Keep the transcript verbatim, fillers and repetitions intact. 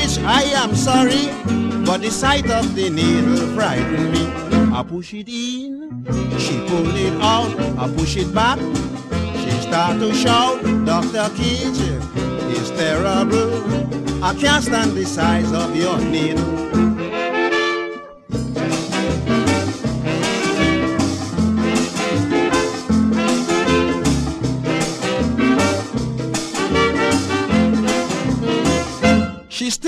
Miss, I am sorry, but the sight of the needle frightened me. I push it in, she pulled it out, I push it back. She start to shout, Doctor Cage, it's terrible. I can't stand the size of your needle.